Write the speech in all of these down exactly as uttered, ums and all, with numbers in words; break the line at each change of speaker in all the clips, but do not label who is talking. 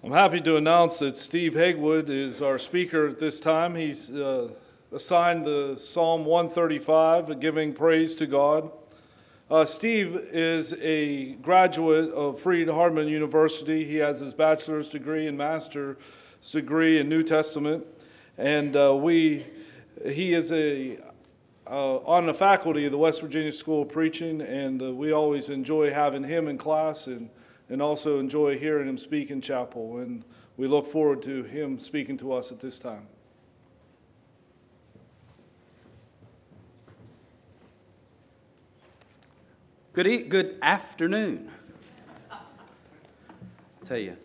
I'm happy to announce that Steve Hagwood is our speaker at this time. He's uh, assigned the Psalm one thirty-five, giving praise to God. Uh, Steve is a graduate of Freed-Hardeman University. He has his bachelor's degree and master's degree in New Testament. And uh, we, he is a uh, on the faculty of the West Virginia School of Preaching, and uh, we always enjoy having him in class and and also enjoy hearing him speak in chapel. And we look forward to him speaking to us at this time.
Good e- good afternoon. I tell you,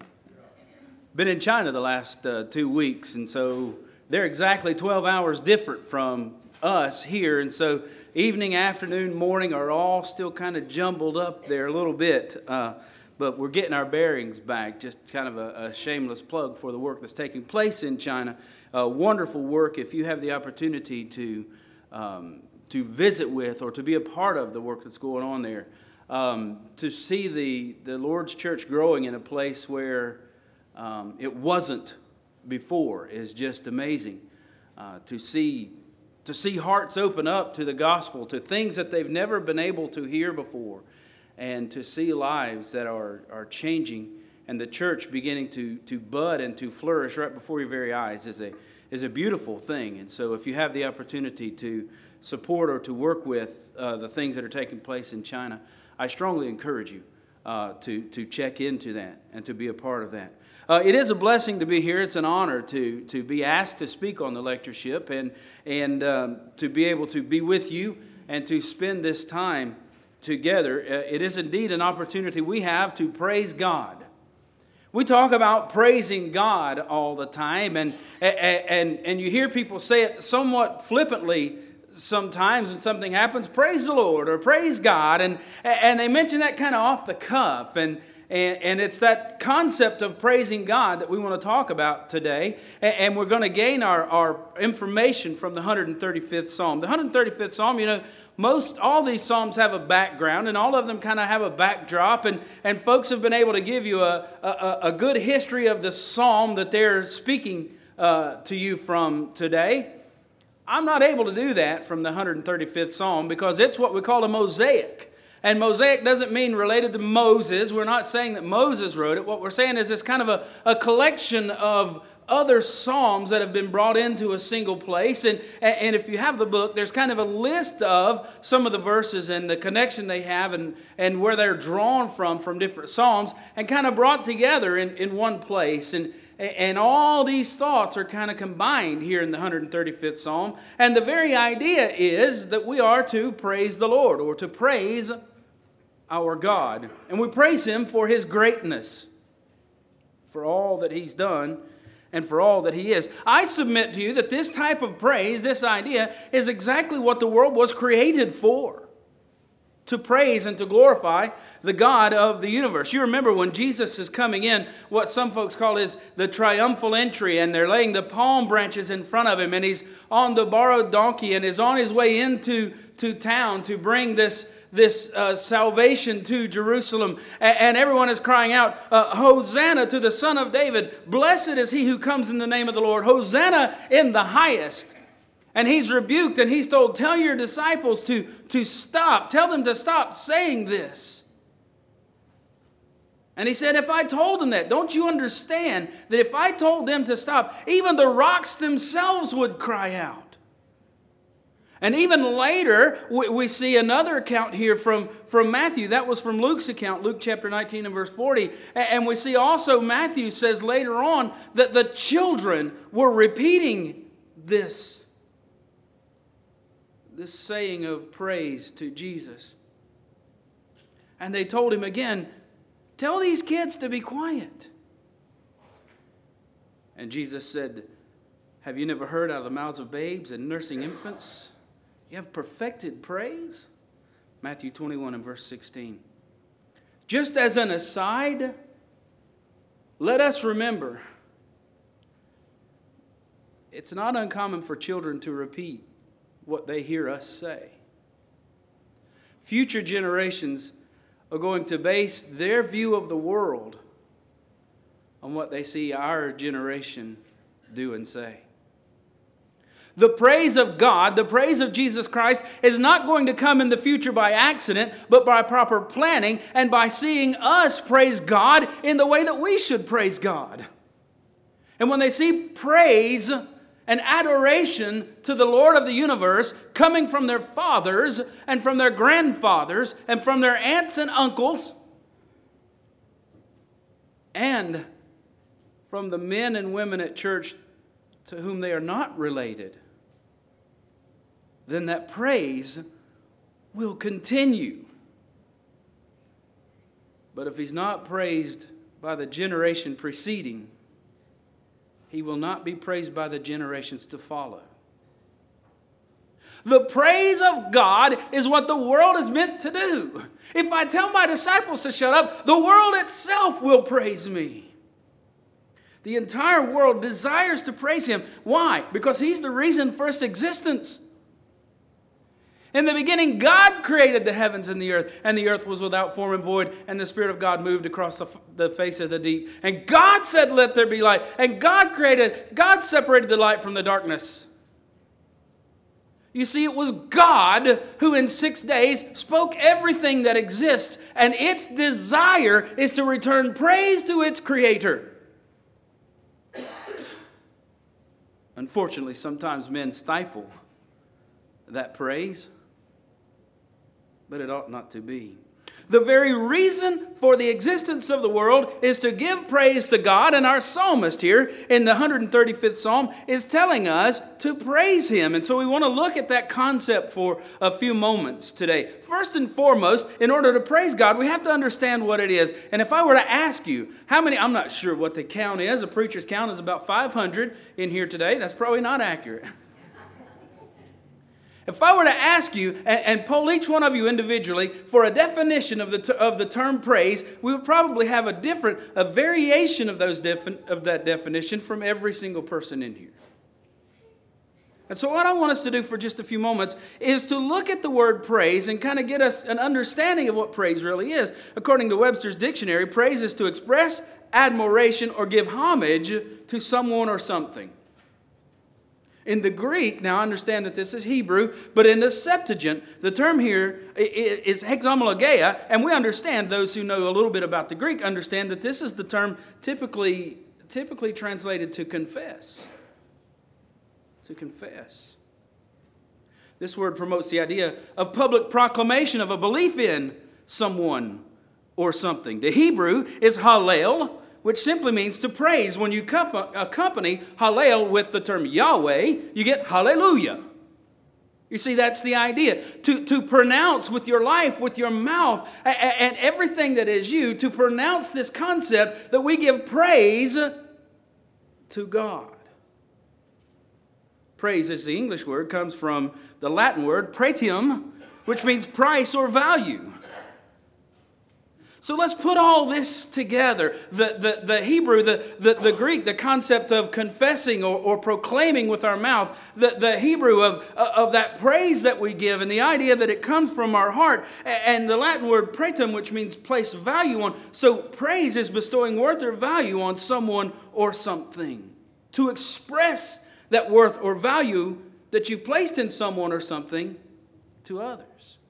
been in China the last uh, two weeks, and so they're exactly twelve hours different from us here, and so evening, afternoon, morning are all still kind of jumbled up there a little bit. Uh, But we're getting our bearings back. Just kind of a, a shameless plug for the work that's taking place in China. Uh, wonderful work. If you have the opportunity to um, to visit with or to be a part of the work that's going on there, um, to see the, the Lord's church growing in a place where um, it wasn't before is just amazing. Uh, to see to see hearts open up to the gospel, to things that they've never been able to hear before, and to see lives that are, are changing and the church beginning to, to bud and to flourish right before your very eyes is a, is a beautiful thing. And so if you have the opportunity to support or to work with uh, the things that are taking place in China, I strongly encourage you uh, to, to check into that and to be a part of that. Uh, it is a blessing to be here. It's an honor to, to be asked to speak on the lectureship and, and um, to be able to be with you and to spend this time together. Uh, it is indeed an opportunity we have to praise God. We talk about praising God all the time, and and and you hear people say it somewhat flippantly sometimes when something happens, praise the Lord or praise God, and and they mention that kind of off the cuff, and and, and it's that concept of praising God that we want to talk about today, and, and we're going to gain our, our information from the one hundred thirty-fifth Psalm. The one hundred thirty-fifth Psalm, you know, Most, all these Psalms have a background, and all of them kind of have a backdrop, and, and folks have been able to give you a, a, a good history of the Psalm that they're speaking uh, to you from today. I'm not able to do that from the one hundred thirty-fifth Psalm because it's what we call a mosaic. And mosaic doesn't mean related to Moses. We're not saying that Moses wrote it. What we're saying is it's kind of a, a collection of other psalms that have been brought into a single place. And, and if you have the book, there's kind of a list of some of the verses and the connection they have and, and where they're drawn from from different psalms and kind of brought together in, in one place. And, and all these thoughts are kind of combined here in the one hundred thirty-fifth Psalm. And the very idea is that we are to praise the Lord or to praise our God. And we praise Him for His greatness, for all that He's done, and for all that He is. I submit to you that this type of praise, this idea, is exactly what the world was created for. To praise and to glorify the God of the universe. You remember when Jesus is coming in, what some folks call is the triumphal entry, and they're laying the palm branches in front of Him, and He's on the borrowed donkey and is on His way into to town to bring this this uh, salvation to Jerusalem. And, and everyone is crying out, uh, Hosanna to the Son of David. Blessed is He who comes in the name of the Lord. Hosanna in the highest. And He's rebuked and He's told, tell your disciples to, to stop. Tell them to stop saying this. And He said, if I told them that, don't you understand that if I told them to stop, even the rocks themselves would cry out? And even later, we, we see another account here from, from Matthew. That was from Luke's account, Luke chapter nineteen and verse forty. And we see also Matthew says later on that the children were repeating this, this saying of praise to Jesus. And they told Him again, tell these kids to be quiet. And Jesus said, have you never heard out of the mouths of babes and nursing infants? You have perfected praise? Matthew twenty-one and verse sixteen. Just as an aside, let us remember, it's not uncommon for children to repeat what they hear us say. Future generations are going to base their view of the world on what they see our generation do and say. The praise of God, the praise of Jesus Christ, is not going to come in the future by accident, but by proper planning and by seeing us praise God in the way that we should praise God. And when they see praise and adoration to the Lord of the universe coming from their fathers and from their grandfathers and from their aunts and uncles and from the men and women at church to whom they are not related, then that praise will continue. But if he's not praised by the generation preceding, he will not be praised by the generations to follow. The praise of God is what the world is meant to do. If I tell my disciples to shut up, the world itself will praise me. The entire world desires to praise him. Why? Because he's the reason for its existence. In the beginning, God created the heavens and the earth, and the earth was without form and void, and the Spirit of God moved across the, the face of the deep. And God said, "Let there be light." And God created, God separated the light from the darkness. You see, it was God who in six days spoke everything that exists, and its desire is to return praise to its Creator. Unfortunately, sometimes men stifle that praise, but it ought not to be. The very reason for the existence of the world is to give praise to God, and our psalmist here in the one hundred thirty-fifth Psalm is telling us to praise him. And so we want to look at that concept for a few moments today. First and foremost, in order to praise God, we have to understand what it is. And if I were to ask you, how many, I'm not sure what the count is, a preacher's count is about five hundred in here today. That's probably not accurate. If I were to ask you and, and poll each one of you individually for a definition of the ter- of the term praise, we would probably have a different, a variation of those defi- of that definition from every single person in here. And so what I want us to do for just a few moments is to look at the word praise and kind of get us an understanding of what praise really is. According to Webster's dictionary, praise is to express admiration or give homage to someone or something. In the Greek, now I understand that this is Hebrew, but in the Septuagint, the term here is hexomologeia, and we understand, those who know a little bit about the Greek understand that this is the term typically, typically translated to confess. To confess. This word promotes the idea of public proclamation of a belief in someone or something. The Hebrew is hallel, which simply means to praise. When you accompany hallel with the term Yahweh, you get hallelujah. You see, that's the idea. To, to pronounce with your life, with your mouth, and, and everything that is you, to pronounce this concept that we give praise to God. Praise, as the English word, comes from the Latin word pretium, which means price or value. So let's put all this together. The, the, the Hebrew, the, the, the Greek, the concept of confessing or, or proclaiming with our mouth, the, the Hebrew of, of that praise that we give, and the idea that it comes from our heart, and the Latin word praetum, which means place value on. So praise is bestowing worth or value on someone or something. To express that worth or value that you've placed in someone or something to others.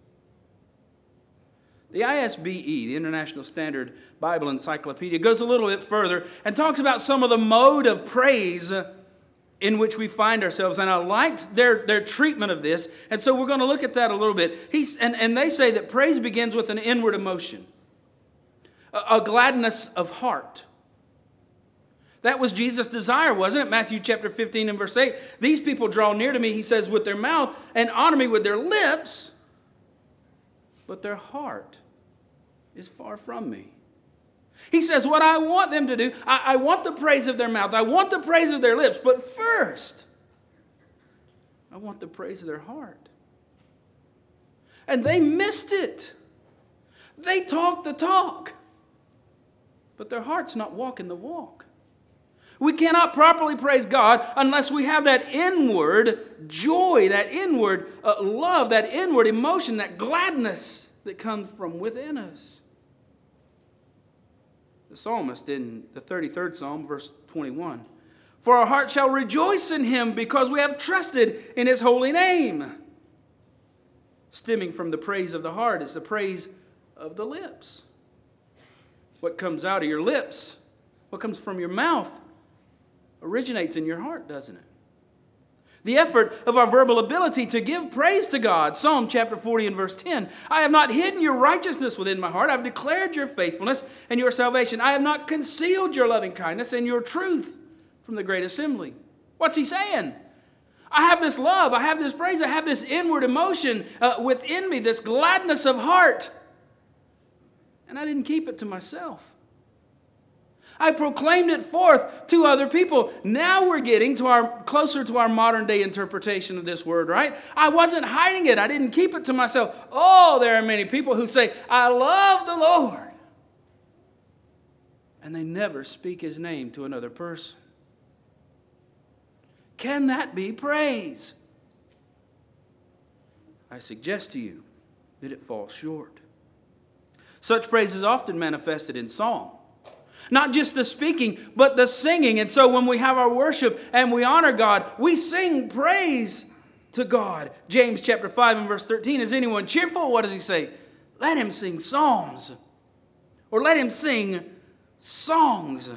The I S B E, the International Standard Bible Encyclopedia, goes a little bit further and talks about some of the mode of praise in which we find ourselves. And I liked their, their treatment of this. And so we're going to look at that a little bit. He's, and, and they say that praise begins with an inward emotion, a, a gladness of heart. That was Jesus' desire, wasn't it? Matthew chapter fifteen and verse eight. These people draw near to me, he says, with their mouth, and honor me with their lips, but their heart is far from me. He says, what I want them to do, I, I want the praise of their mouth, I want the praise of their lips, but first, I want the praise of their heart. And they missed it. They talk the talk, but their heart's not walking the walk. We cannot properly praise God unless we have that inward joy, that inward uh, love, that inward emotion, that gladness that comes from within us. the psalmist in the thirty-third Psalm, verse twenty-one. For our heart shall rejoice in him because we have trusted in his holy name. Stemming from the praise of the heart is the praise of the lips. What comes out of your lips, what comes from your mouth, originates in your heart, doesn't it? The effort of our verbal ability to give praise to God. Psalm chapter forty and verse ten. I have not hidden your righteousness within my heart. I have declared your faithfulness and your salvation. I have not concealed your loving kindness and your truth from the great assembly. What's he saying? I have this love. I have this praise. I have this inward emotion uh, within me, this gladness of heart. And I didn't keep it to myself. I proclaimed it forth to other people. Now we're getting to our closer to our modern day interpretation of this word, right? I wasn't hiding it. I didn't keep it to myself. Oh, there are many people who say, I love the Lord. And they never speak his name to another person. Can that be praise? I suggest to you that it falls short. Such praise is often manifested in song. Not just the speaking, but the singing. And so when we have our worship and we honor God, we sing praise to God. James chapter five and verse thirteen, is anyone cheerful? What does he say? Let him sing psalms. Or let him sing songs.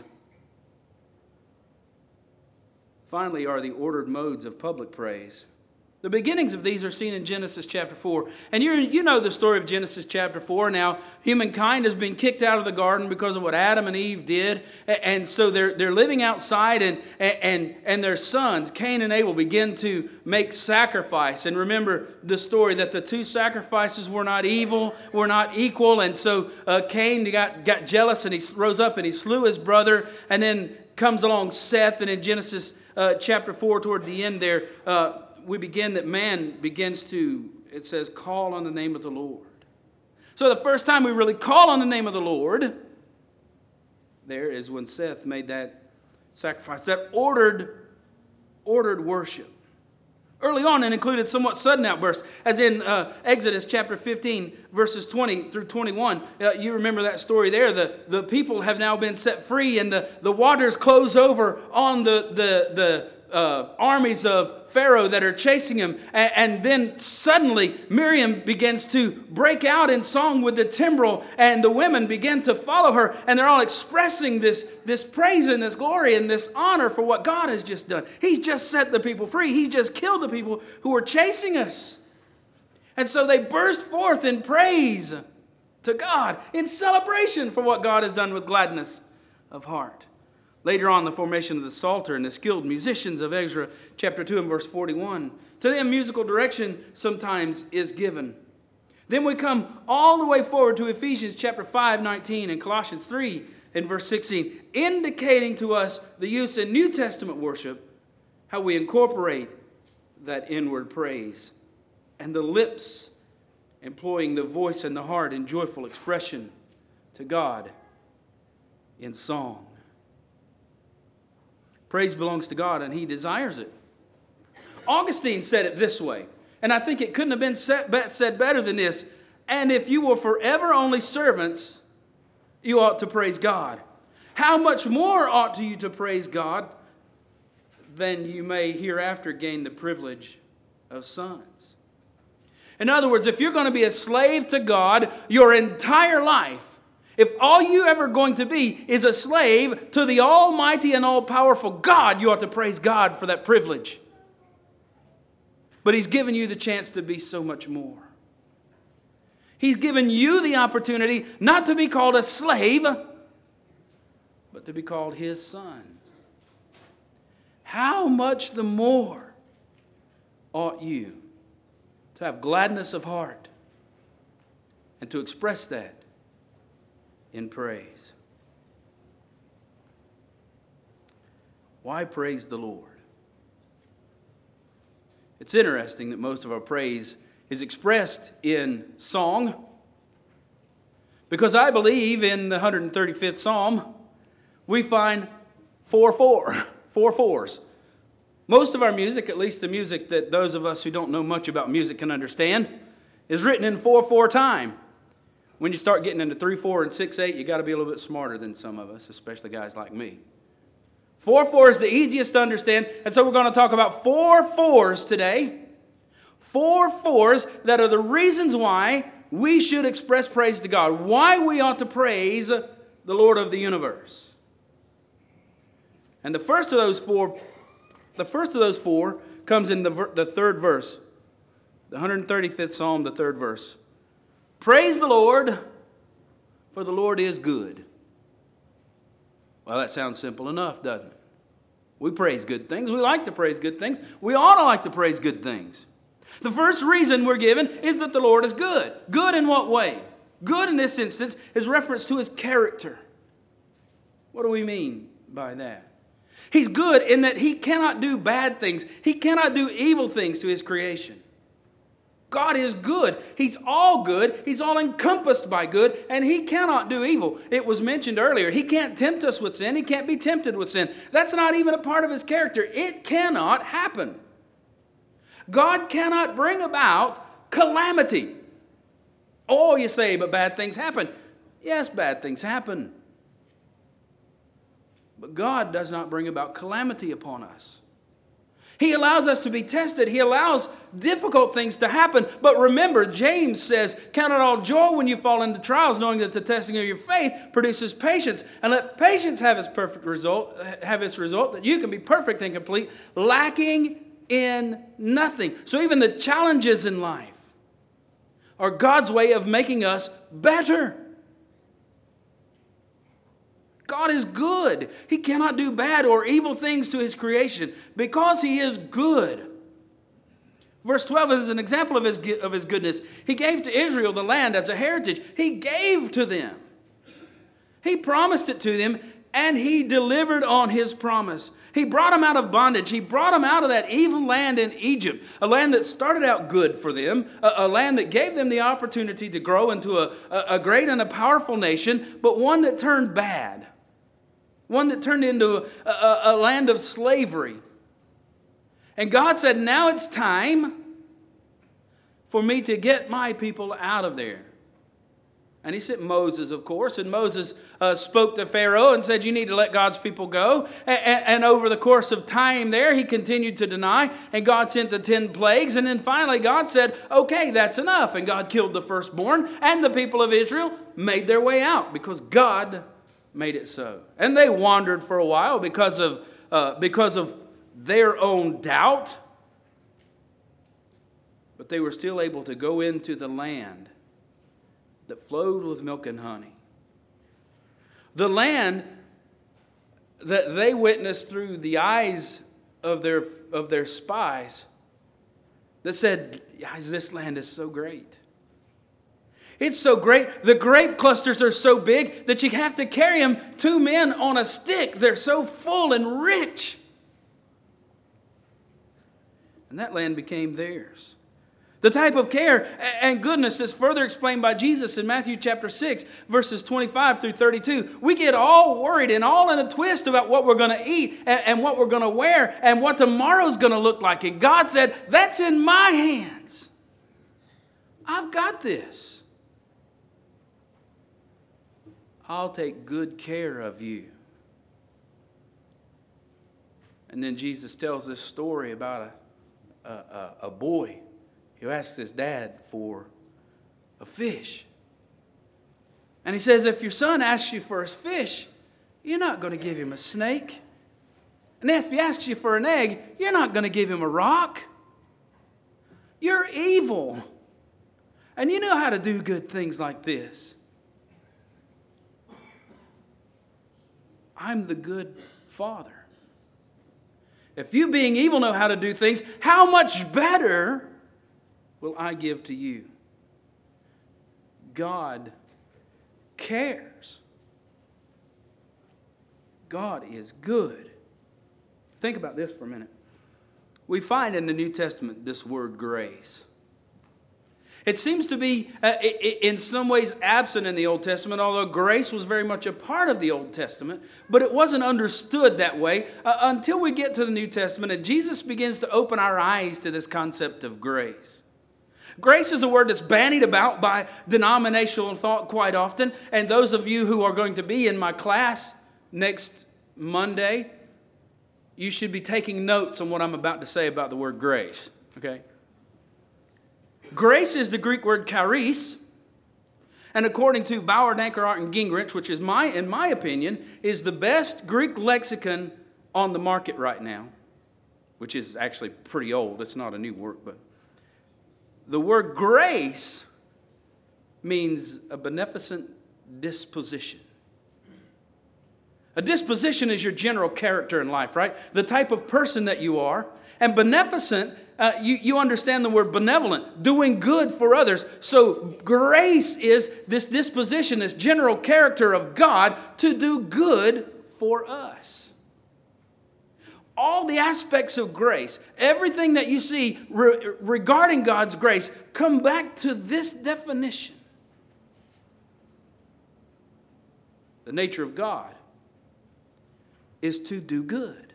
Finally are the ordered modes of public praise. The beginnings of these are seen in Genesis chapter four. And you you know the story of Genesis chapter four. Now, humankind has been kicked out of the garden because of what Adam and Eve did. And so they're, they're living outside, and, and, and their sons, Cain and Abel, begin to make sacrifice. And remember the story that the two sacrifices were not evil, were not equal. And so uh, Cain got, got jealous, and he rose up and he slew his brother. And then comes along Seth, and in Genesis uh, chapter four, toward the end there, uh, we begin that man begins to, it says, call on the name of the Lord. So the first time we really call on the name of the Lord, there is when Seth made that sacrifice, that ordered, ordered worship. Early on, it included somewhat sudden outbursts, as in uh, Exodus chapter fifteen, verses twenty through twenty-one. Uh, you remember that story there. The, the people have now been set free, and the, the waters close over on the, the, the uh, armies of Pharaoh that are chasing him. And, and then suddenly Miriam begins to break out in song with the timbrel, and the women begin to follow her, and they're all expressing this, this praise and this glory and this honor for what God has just done. He's just set the people free. He's just killed the people who were chasing us. And so they burst forth in praise to God, in celebration for what God has done with gladness of heart. Later on, the formation of the Psalter and the skilled musicians of Ezra chapter two and verse forty-one. To them, musical direction sometimes is given. Then we come all the way forward to Ephesians chapter five, nineteen, and Colossians three and verse sixteen, indicating to us the use in New Testament worship, how we incorporate that inward praise, and the lips employing the voice and the heart in joyful expression to God in song. Praise belongs to God, and he desires it. Augustine said it this way, and I think it couldn't have been said better than this. And if you were forever only servants, you ought to praise God. How much more ought you to praise God than you may hereafter gain the privilege of sons? In other words, if you're going to be a slave to God your entire life, if all you ever going to be is a slave to the almighty and all-powerful God, you ought to praise God for that privilege. But he's given you the chance to be so much more. He's given you the opportunity not to be called a slave, but to be called his son. How much the more ought you to have gladness of heart and to express that in praise? Why praise the Lord? It's interesting that most of our praise is expressed in song, because I believe in the one hundred thirty-fifth Psalm we find four four, four fours. Most of our music, at least the music that those of us who don't know much about music can understand, is written in four four time. when you start getting into three four and six eight, you got to be a little bit smarter than some of us, especially guys like me. four four is the easiest to understand, and so we're going to talk about four fours today. Four fours that are the reasons why we should express praise to God, why we ought to praise the Lord of the universe. And the first of those four, the first of those four comes in the, the third verse, the one hundred thirty-fifth Psalm, the third verse. Praise the Lord, for the Lord is good. Well, that sounds simple enough, doesn't it? We praise good things. We like to praise good things. We ought to like to praise good things. The first reason we're given is that the Lord is good. Good in what way? Good in this instance is reference to His character. What do we mean by that? He's good in that He cannot do bad things. He cannot do evil things to His creation. God is good. He's all good. He's all encompassed by good, and He cannot do evil. It was mentioned earlier, He can't tempt us with sin. He can't be tempted with sin. That's not even a part of His character. It cannot happen. God cannot bring about calamity. Oh, you say, but bad things happen. Yes, bad things happen. But God does not bring about calamity upon us. He allows us to be tested. He allows difficult things to happen. But remember, James says, count it all joy when you fall into trials, knowing that the testing of your faith produces patience. And let patience have its perfect result, have its result, that you can be perfect and complete, lacking in nothing. So even the challenges in life are God's way of making us better. God is good. He cannot do bad or evil things to His creation because He is good. Verse twelve is an example of his, of his goodness. He gave to Israel the land as a heritage. He gave to them. He promised it to them, and He delivered on His promise. He brought them out of bondage. He brought them out of that evil land in Egypt, a land that started out good for them, a, a land that gave them the opportunity to grow into a, a, a great and a powerful nation, but one that turned bad, one that turned into a, a, a land of slavery. And God said, now it's time for me to get my people out of there. And He sent Moses, of course, and Moses uh, spoke to Pharaoh and said, you need to let God's people go. And, and, and over the course of time there, he continued to deny, and God sent the ten plagues. And then finally God said, okay, that's enough. And God killed the firstborn, and the people of Israel made their way out because God made it so. And they wandered for a while because of, uh, because of their own doubt, but they were still able to go into the land that flowed with milk and honey. The land that they witnessed through the eyes of their, of their spies that said, guys, this land is so great. It's so great. The grape clusters are so big that you have to carry them two men on a stick. They're so full and rich. And that land became theirs. The type of care and goodness is further explained by Jesus in Matthew chapter six, verses twenty-five through thirty-two. We get all worried and all in a twist about what we're going to eat and what we're going to wear and what tomorrow's going to look like. And God said, that's in my hands. I've got this. I'll take good care of you. And then Jesus tells this story about a, a, a, a boy who asks his dad for a fish. And he says, if your son asks you for a fish, you're not going to give him a snake. And if he asks you for an egg, you're not going to give him a rock. You're evil. And you know how to do good things like this. I'm the good Father. If you being evil know how to do things, how much better will I give to you? God cares. God is good. Think about this for a minute. We find in the New Testament this word grace. It seems to be uh, in some ways absent in the Old Testament, although grace was very much a part of the Old Testament, but it wasn't understood that way uh, until we get to the New Testament and Jesus begins to open our eyes to this concept of grace. Grace is a word that's bandied about by denominational thought quite often. And those of you who are going to be in my class next Monday, you should be taking notes on what I'm about to say about the word grace. Okay? Grace is the Greek word charis. And according to Bauer, Dankerart, and Gingrich, which is my, in my opinion, is the best Greek lexicon on the market right now, which is actually pretty old. It's not a new work, but the word grace means a beneficent disposition. A disposition is your general character in life, right? The type of person that you are. And beneficent, uh, you, you understand the word benevolent, doing good for others. So grace is this disposition, this general character of God to do good for us. All the aspects of grace, everything that you see re- regarding God's grace, come back to this definition. The nature of God is to do good.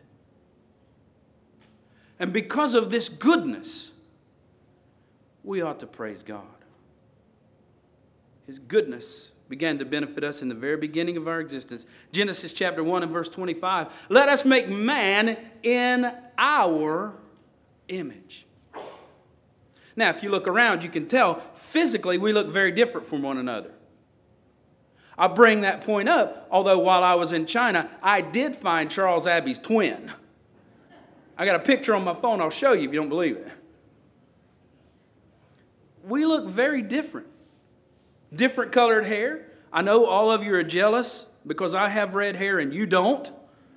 And because of this goodness, we ought to praise God. His goodness began to benefit us in the very beginning of our existence. Genesis chapter one and verse twenty-five. Let us make man in our image. Now, if you look around, you can tell physically we look very different from one another. I bring that point up, although while I was in China, I did find Charles Abbey's twin. I got a picture on my phone. I'll show you if you don't believe it. We look very different. Different colored hair. I know all of you are jealous because I have red hair and you don't.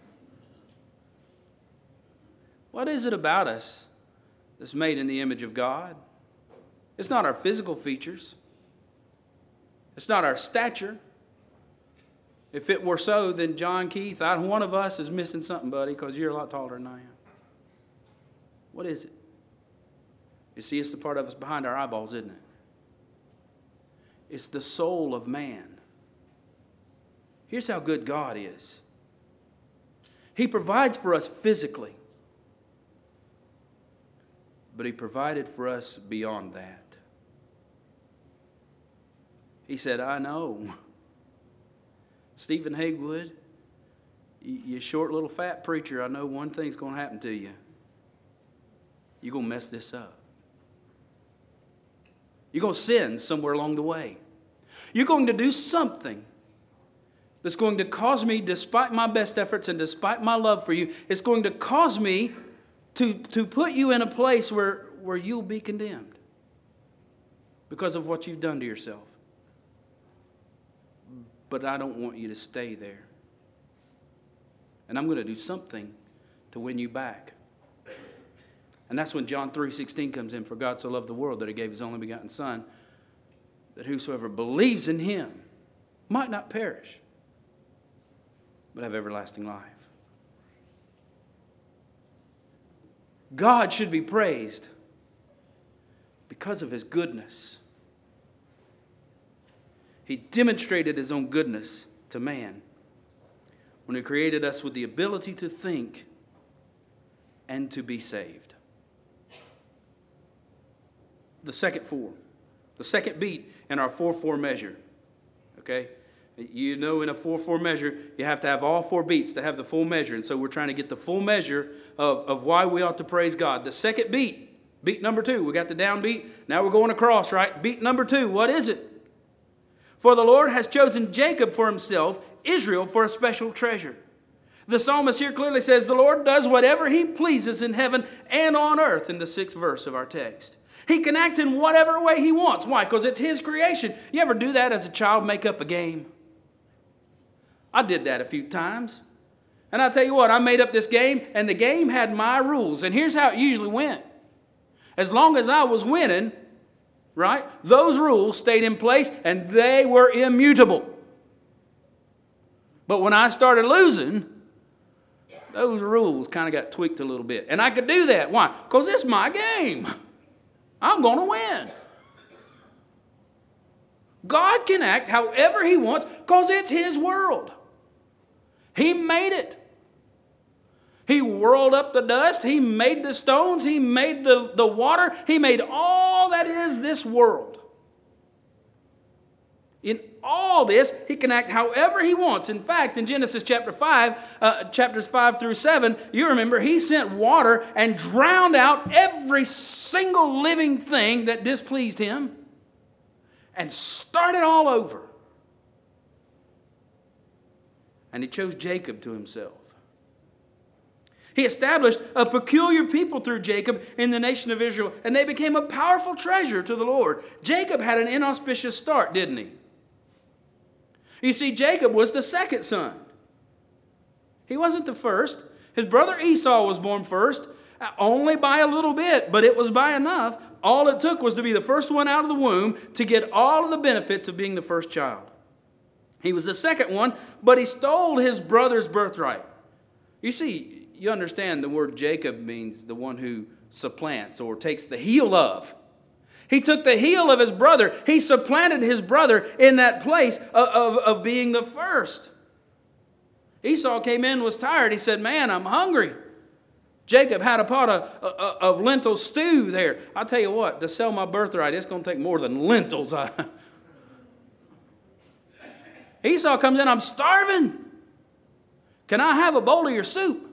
What is it about us that's made in the image of God? It's not our physical features. It's not our stature. If it were so, then John Keith, I, one of us is missing something, buddy, because you're a lot taller than I am. What is it? You see, it's the part of us behind our eyeballs, isn't it? It's the soul of man. Here's how good God is. He provides for us physically, but He provided for us beyond that. He said, I know. Stephen Haywood, you short little fat preacher, I know one thing's going to happen to you. You're going to mess this up. You're going to sin somewhere along the way. You're going to do something that's going to cause me, despite my best efforts and despite my love for you, it's going to cause me to, to put you in a place where, where you'll be condemned because of what you've done to yourself. But I don't want you to stay there. And I'm going to do something to win you back. And that's when John three sixteen comes in. For God so loved the world that He gave His only begotten Son, that whosoever believes in Him might not perish, but have everlasting life. God should be praised because of His goodness. He demonstrated His own goodness to man when He created us with the ability to think and to be saved. The second four, the second beat in our four four measure, okay? You know, in a four four measure, you have to have all four beats to have the full measure. And so we're trying to get the full measure of, of why we ought to praise God. The second beat, beat number two, we got the downbeat. Now we're going across, right? Beat number two, what is it? For the Lord has chosen Jacob for Himself, Israel for a special treasure. The psalmist here clearly says the Lord does whatever He pleases in heaven and on earth in the sixth verse of our text. He can act in whatever way He wants. Why? Because it's His creation. You ever do that as a child, make up a game? I did that a few times. And I'll tell you what, I made up this game, and the game had my rules. And here's how it usually went. As long as I was winning, right, those rules stayed in place, and they were immutable. But when I started losing, those rules kind of got tweaked a little bit. And I could do that. Why? Because it's my game. I'm going to win. God can act however He wants because it's His world. He made it. He whirled up the dust. He made the stones. He made the, the water. He made all that is this world. In all this, he can act however he wants. In fact, in Genesis chapter five, uh, chapters five through seven, you remember he sent water and drowned out every single living thing that displeased him and started all over. And he chose Jacob to himself. He established a peculiar people through Jacob in the nation of Israel, and they became a powerful treasure to the Lord. Jacob had an inauspicious start, didn't he? You see, Jacob was the second son. He wasn't the first. His brother Esau was born first, only by a little bit, but it was by enough. All it took was to be the first one out of the womb to get all of the benefits of being the first child. He was the second one, but he stole his brother's birthright. You see, you understand the word Jacob means the one who supplants or takes the heel of. He took the heel of his brother. He supplanted his brother in that place of, of, of being the first. Esau came in, was tired. He said, man, I'm hungry. Jacob had a pot of, of, of lentil stew there. I'll tell you what, to sell my birthright, it's going to take more than lentils. Esau comes in, I'm starving. Can I have a bowl of your soup?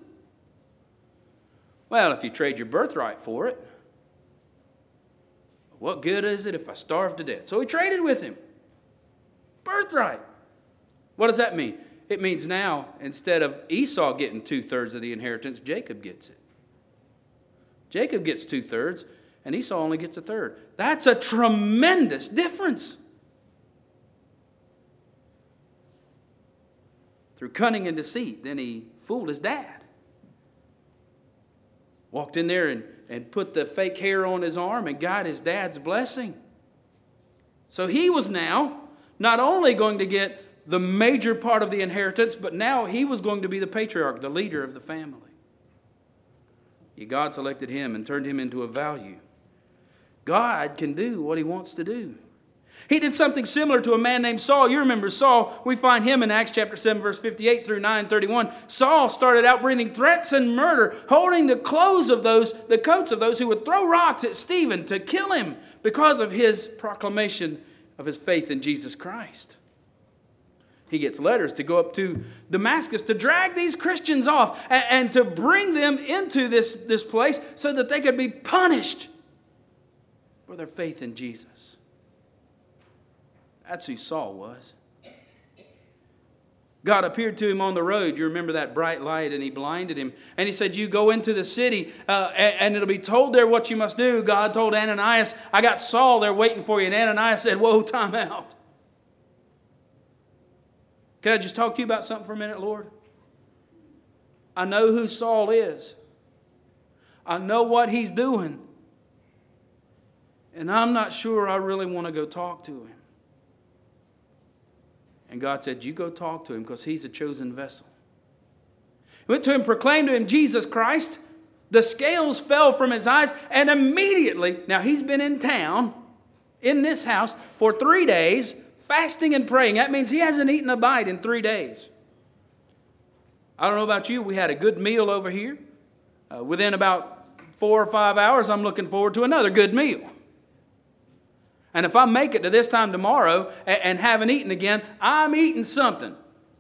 Well, if you trade your birthright for it, what good is it if I starve to death? So he traded with him. Birthright. What does that mean? It means now, instead of Esau getting two-thirds of the inheritance, Jacob gets it. Jacob gets two-thirds, and Esau only gets a third. That's a tremendous difference. Through cunning and deceit, then he fooled his dad. Walked in there and, and put the fake hair on his arm and got his dad's blessing. So he was now not only going to get the major part of the inheritance, but now he was going to be the patriarch, the leader of the family. God selected him and turned him into a value. God can do what he wants to do. He did something similar to a man named Saul. You remember Saul. We find him in Acts chapter seven, verse fifty-eight through nine thirty-one. Saul started out breathing threats and murder, holding the clothes of those, the coats of those who would throw rocks at Stephen to kill him because of his proclamation of his faith in Jesus Christ. He gets letters to go up to Damascus to drag these Christians off and, and to bring them into this, this place so that they could be punished for their faith in Jesus. That's who Saul was. God appeared to him on the road. You remember that bright light, and he blinded him. And he said, you go into the city, uh, and, and it'll be told there what you must do. God told Ananias, I got Saul there waiting for you. And Ananias said, whoa, time out. Can I just talk to you about something for a minute, Lord? I know who Saul is. I know what he's doing. And I'm not sure I really want to go talk to him. And God said, you go talk to him because he's a chosen vessel. He went to him, proclaimed to him Jesus Christ. The scales fell from his eyes, and immediately, now he's been in town, in this house, for three days, fasting and praying. That means he hasn't eaten a bite in three days. I don't know about you, we had a good meal over here. Uh, within about four or five hours, I'm looking forward to another good meal. And if I make it to this time tomorrow and, and haven't eaten again, I'm eating something.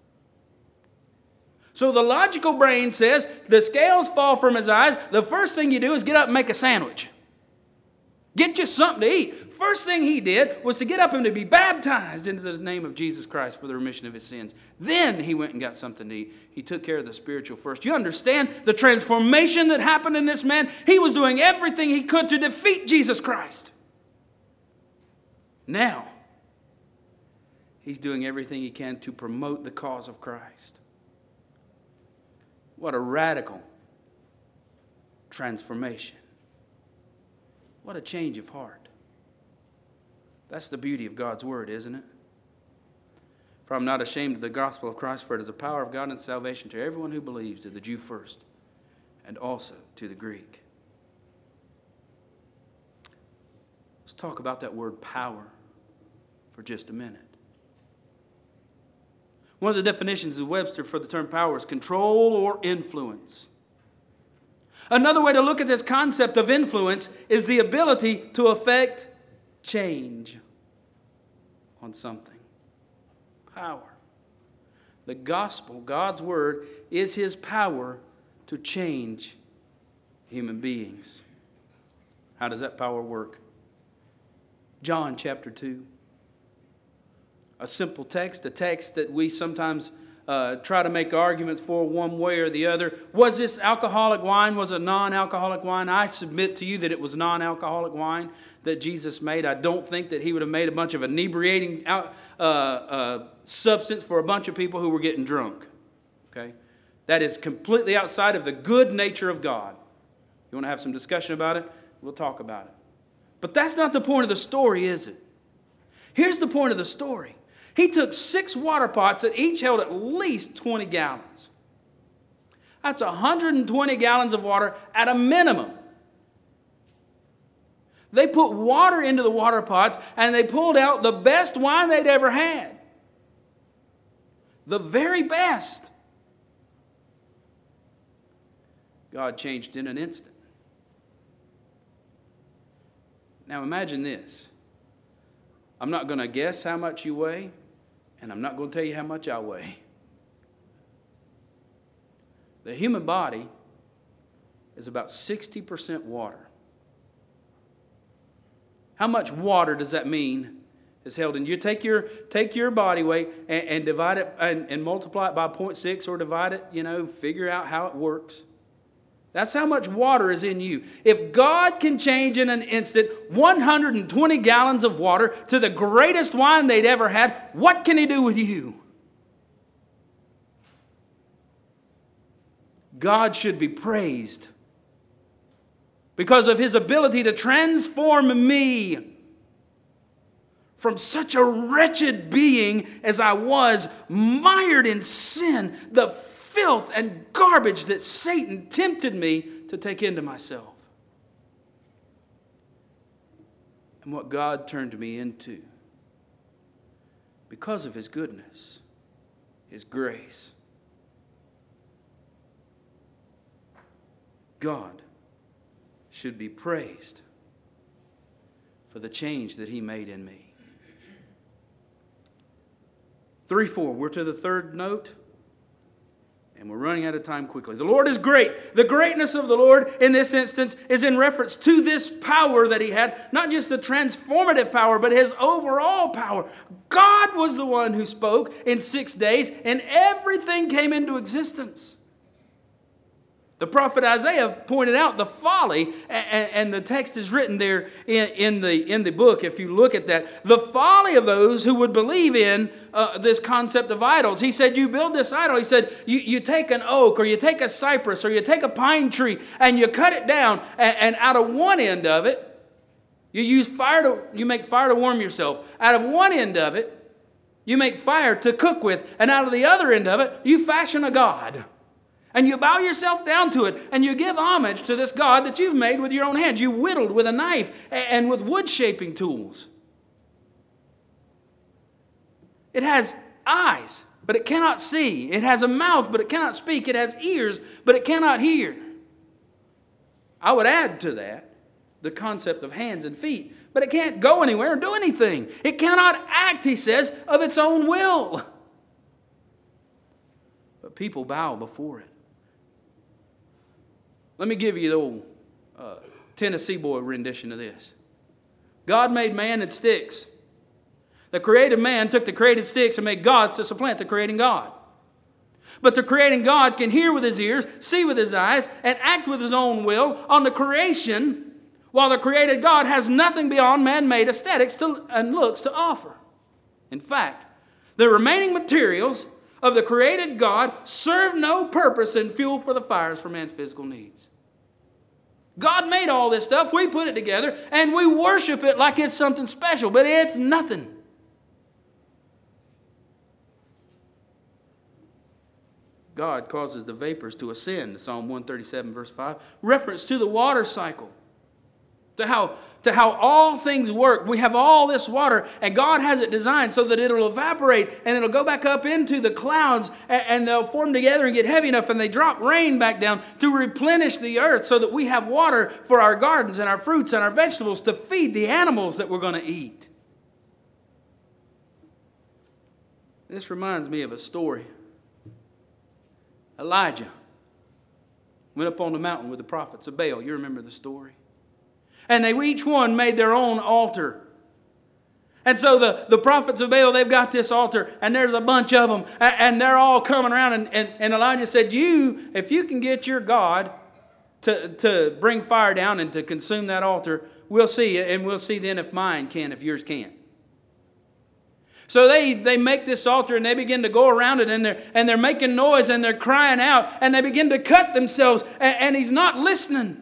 So the logical brain says the scales fall from his eyes. The first thing you do is get up and make a sandwich. Get you something to eat. First thing he did was to get up and to be baptized into the name of Jesus Christ for the remission of his sins. Then he went and got something to eat. He took care of the spiritual first. You understand the transformation that happened in this man? He was doing everything he could to defeat Jesus Christ. Now, he's doing everything he can to promote the cause of Christ. What a radical transformation. What a change of heart. That's the beauty of God's word, isn't it? For I'm not ashamed of the gospel of Christ, for it is the power of God and salvation to everyone who believes, to the Jew first, and also to the Greek. Let's talk about that word power for just a minute. One of the definitions of Webster for the term power is control or influence. Another way to look at this concept of influence is the ability to affect change on something. Power. The gospel, God's word, is His power to change human beings. How does that power work? John chapter two. A simple text, a text that we sometimes uh, try to make arguments for one way or the other. Was this alcoholic wine? Was it non-alcoholic wine? I submit to you that it was non-alcoholic wine that Jesus made. I don't think that He would have made a bunch of inebriating uh, uh, substance for a bunch of people who were getting drunk. Okay? That is completely outside of the good nature of God. You want to have some discussion about it? We'll talk about it. But that's not the point of the story, is it? Here's the point of the story. He took six water pots that each held at least twenty gallons. That's one hundred twenty gallons of water at a minimum. They put water into the water pots and they pulled out the best wine they'd ever had. The very best. God changed in an instant. Now imagine this. I'm not going to guess how much you weigh, and I'm not going to tell you how much I weigh. The human body is about sixty percent water. How much water does that mean is held in? You take your take your body weight and, and divide it and, and multiply it by zero point six or divide it, you know, figure out how it works. That's how much water is in you. If God can change in an instant one hundred twenty gallons of water to the greatest wine they'd ever had, what can He do with you? God should be praised because of His ability to transform me from such a wretched being as I was, mired in sin, the filth and garbage that Satan tempted me to take into myself. And what God turned me into because of His goodness, His grace. God should be praised for the change that He made in me. Three, four, we're to the third note. And we're running out of time quickly. The Lord is great. The greatness of the Lord in this instance is in reference to this power that He had. Not just the transformative power, but His overall power. God was the one who spoke in six days and everything came into existence. The prophet Isaiah pointed out the folly, and the text is written there in the, in the book, if you look at that, the folly of those who would believe in uh, this concept of idols. He said, you build this idol. He said, you, you take an oak, or you take a cypress, or you take a pine tree, and you cut it down, and, and out of one end of it, you use fire to, you make fire to warm yourself. Out of one end of it, you make fire to cook with, and out of the other end of it, you fashion a god. And you bow yourself down to it, and you give homage to this God that you've made with your own hands. You whittled with a knife and with wood-shaping tools. It has eyes, but it cannot see. It has a mouth, but it cannot speak. It has ears, but it cannot hear. I would add to that the concept of hands and feet, but it can't go anywhere or do anything. It cannot act, he says, of its own will. But people bow before it. Let me give you the old uh, Tennessee boy rendition of this. God made man in sticks. The created man took the created sticks and made gods to supplant the creating God. But the creating God can hear with his ears, see with his eyes, and act with his own will on the creation, while the created God has nothing beyond man-made aesthetics to, and looks to offer. In fact, the remaining materials of the created God serve no purpose and fuel for the fires for man's physical needs. God made all this stuff, we put it together, and we worship it like it's something special, but it's nothing. God causes the vapors to ascend, Psalm one thirty-seven, verse five, reference to the water cycle, to how to how all things work. We have all this water, and God has it designed so that it'll evaporate and it'll go back up into the clouds, and, and they'll form together and get heavy enough, and they drop rain back down to replenish the earth so that we have water for our gardens and our fruits and our vegetables to feed the animals that we're going to eat. This reminds me of a story. Elijah went up on the mountain with the prophets of Baal. You remember the story? And they each one made their own altar. And so the, the prophets of Baal, they've got this altar, and there's a bunch of them, and, and they're all coming around. And, and, and Elijah said, you, if you can get your God to, to bring fire down and to consume that altar, we'll see, and we'll see then if mine can, if yours can't. So they, they make this altar, and they begin to go around it, and they're, and they're making noise, and they're crying out, and they begin to cut themselves, and, and he's not listening.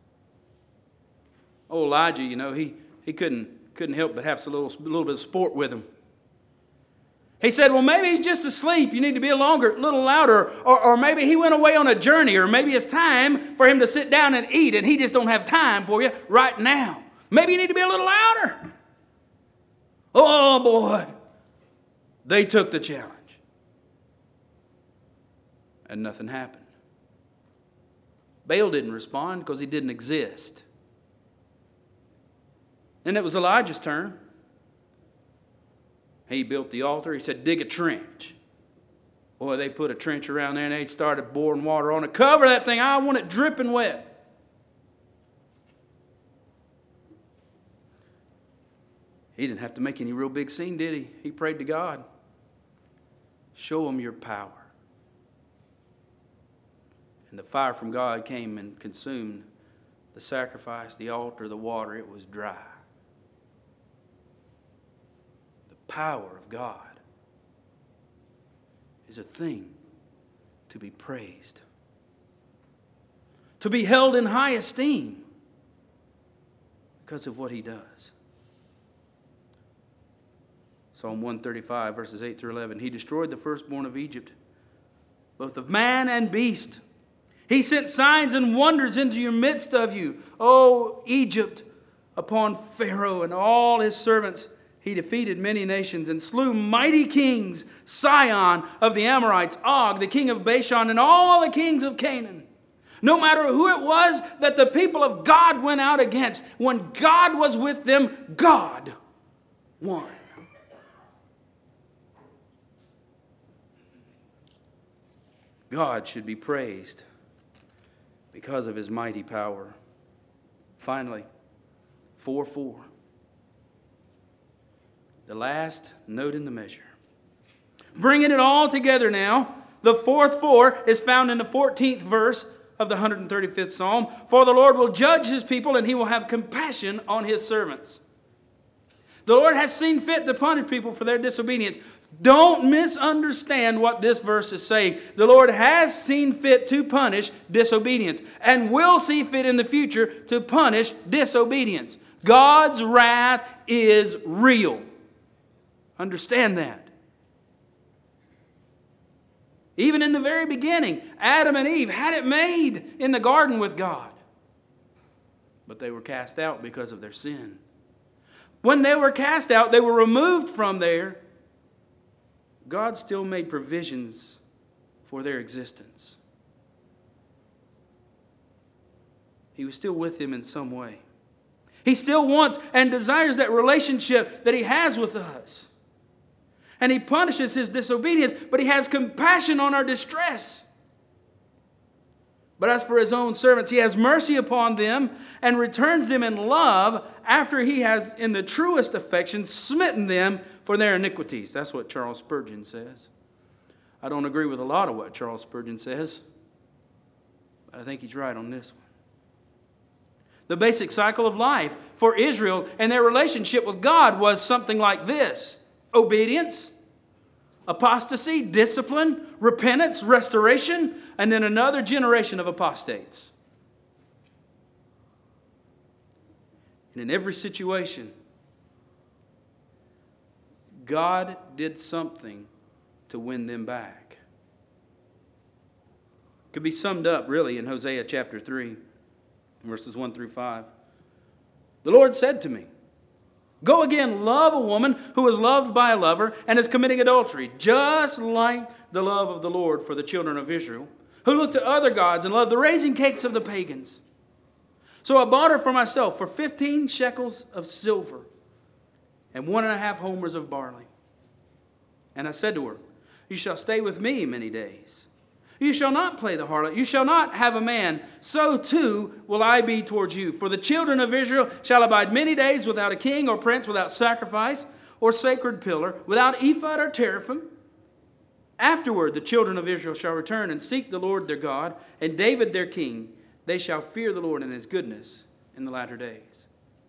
Oh, Elijah, you know, he, he couldn't, couldn't help but have a little, a little bit of sport with him. He said, well, maybe he's just asleep. You need to be a longer, little louder. Or, or maybe he went away on a journey, or maybe it's time for him to sit down and eat, and he just don't have time for you right now. Maybe you need to be a little louder. Oh, boy. They took the challenge. And nothing happened. Baal didn't respond because he didn't exist. And it was Elijah's turn. He built the altar. He said, dig a trench. Boy, they put a trench around there and they started pouring water on it. Cover that thing. I want it dripping wet. He didn't have to make any real big scene, did he? He prayed to God. Show him your power. And the fire from God came and consumed the sacrifice, the altar, the water. It was dry. The power of God is a thing to be praised, to be held in high esteem because of what he does. Psalm one thirty-five, verses eight through eleven. He destroyed the firstborn of Egypt, both of man and beast. He sent signs and wonders into your midst of you, O Egypt, upon Pharaoh and all his servants. He defeated many nations and slew mighty kings, Sihon of the Amorites, Og, the king of Bashan, and all the kings of Canaan. No matter who it was that the people of God went out against, when God was with them, God won. God should be praised because of his mighty power. Finally, four four. The last note in the measure. Bringing it all together now, the fourth four is found in the fourteenth verse of the one hundred thirty-fifth Psalm. For the Lord will judge his people, and he will have compassion on his servants. The Lord has seen fit to punish people for their disobedience. Don't misunderstand what this verse is saying. The Lord has seen fit to punish disobedience and will see fit in the future to punish disobedience. God's wrath is real. Understand that. Even in the very beginning, Adam and Eve had it made in the garden with God. But they were cast out because of their sin. When they were cast out, they were removed from there. God still made provisions for their existence. He was still with them in some way. He still wants and desires that relationship that he has with us. And he punishes his disobedience, but he has compassion on our distress. But as for his own servants, he has mercy upon them and returns them in love after he has, in the truest affection, smitten them for their iniquities. That's what Charles Spurgeon says. I don't agree with a lot of what Charles Spurgeon says, but I think he's right on this one. The basic cycle of life for Israel and their relationship with God was something like this: obedience, apostasy, discipline, repentance, restoration, and then another generation of apostates. And in every situation, God did something to win them back. It could be summed up really in Hosea chapter three, verses one through five. The Lord said to me, go again, love a woman who was loved by a lover and is committing adultery, just like the love of the Lord for the children of Israel, who looked to other gods and loved the raisin cakes of the pagans. So I bought her for myself for fifteen shekels of silver and one and a half homers of barley. And I said to her, you shall stay with me many days. You shall not play the harlot. You shall not have a man. So too will I be towards you. For the children of Israel shall abide many days without a king or prince, without sacrifice or sacred pillar, without ephod or teraphim. Afterward the children of Israel shall return and seek the Lord their God, and David their king. They shall fear the Lord and his goodness in the latter days.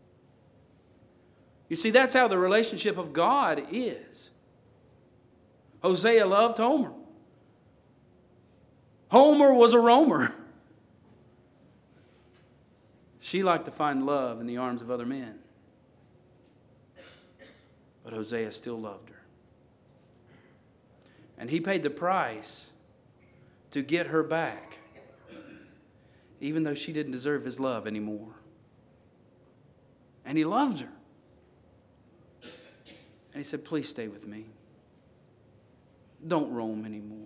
You see, that's how the relationship of God is. Hosea loved Homer. Homer was a roamer. She liked to find love in the arms of other men. But Hosea still loved her. And he paid the price to get her back, even though she didn't deserve his love anymore. And he loved her. And he said, please stay with me. Don't roam anymore.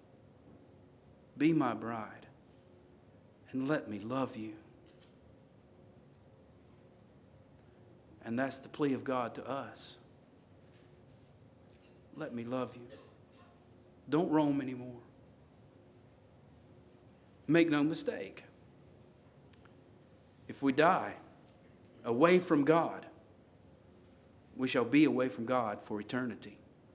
Be my bride and let me love you. And that's the plea of God to us. Let me love you. Don't roam anymore. Make no mistake. If we die away from God, we shall be away from God for eternity.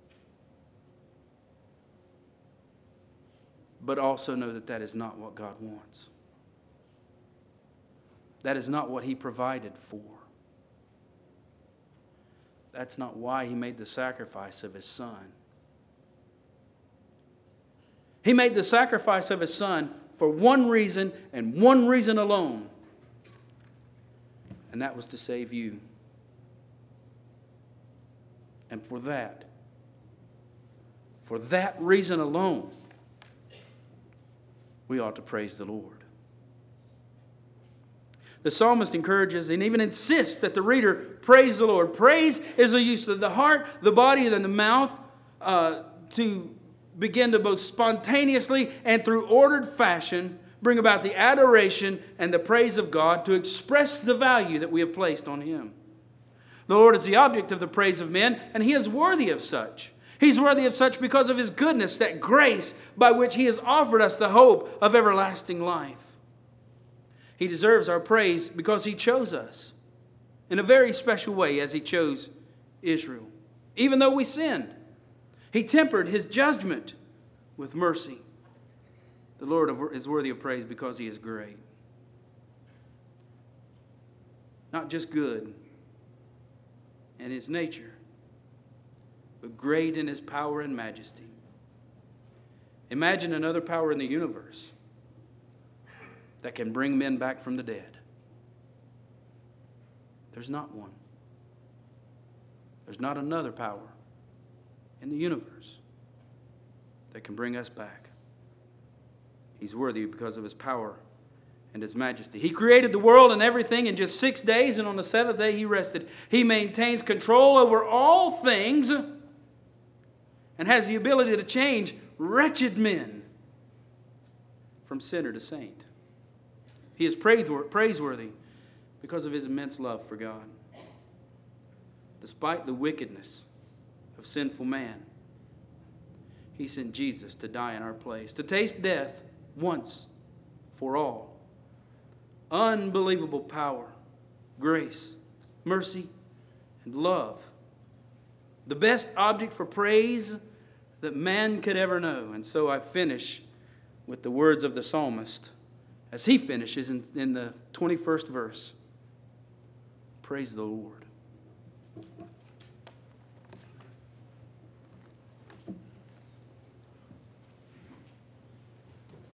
But also know that that is not what God wants. That is not what He provided for. That's not why He made the sacrifice of His Son. He made the sacrifice of His Son for one reason and one reason alone. And that was to save you. And for that, for that reason alone, we ought to praise the Lord. The psalmist encourages and even insists that the reader praise the Lord. Praise is the use of the heart, the body, and the mouth uh, to begin to both spontaneously and through ordered fashion bring about the adoration and the praise of God to express the value that we have placed on Him. The Lord is the object of the praise of men, and He is worthy of such. He's worthy of such because of His goodness, that grace by which He has offered us the hope of everlasting life. He deserves our praise because He chose us in a very special way as He chose Israel. Even though we sinned, He tempered His judgment with mercy. The Lord is worthy of praise because He is great. Not just good in His nature, but great in His power and majesty. Imagine another power in the universe that can bring men back from the dead. There's not one. There's not another power in the universe that can bring us back. He's worthy because of His power and His majesty. He created the world and everything in just six days, and on the seventh day He rested. He maintains control over all things and has the ability to change wretched men from sinner to saint. He is praiseworthy because of His immense love for God. Despite the wickedness of sinful man, He sent Jesus to die in our place, to taste death once for all. Unbelievable power, grace, mercy, and love. The best object for praise that man could ever know. And so I finish with the words of the psalmist as he finishes in, in the twenty-first verse. Praise the Lord.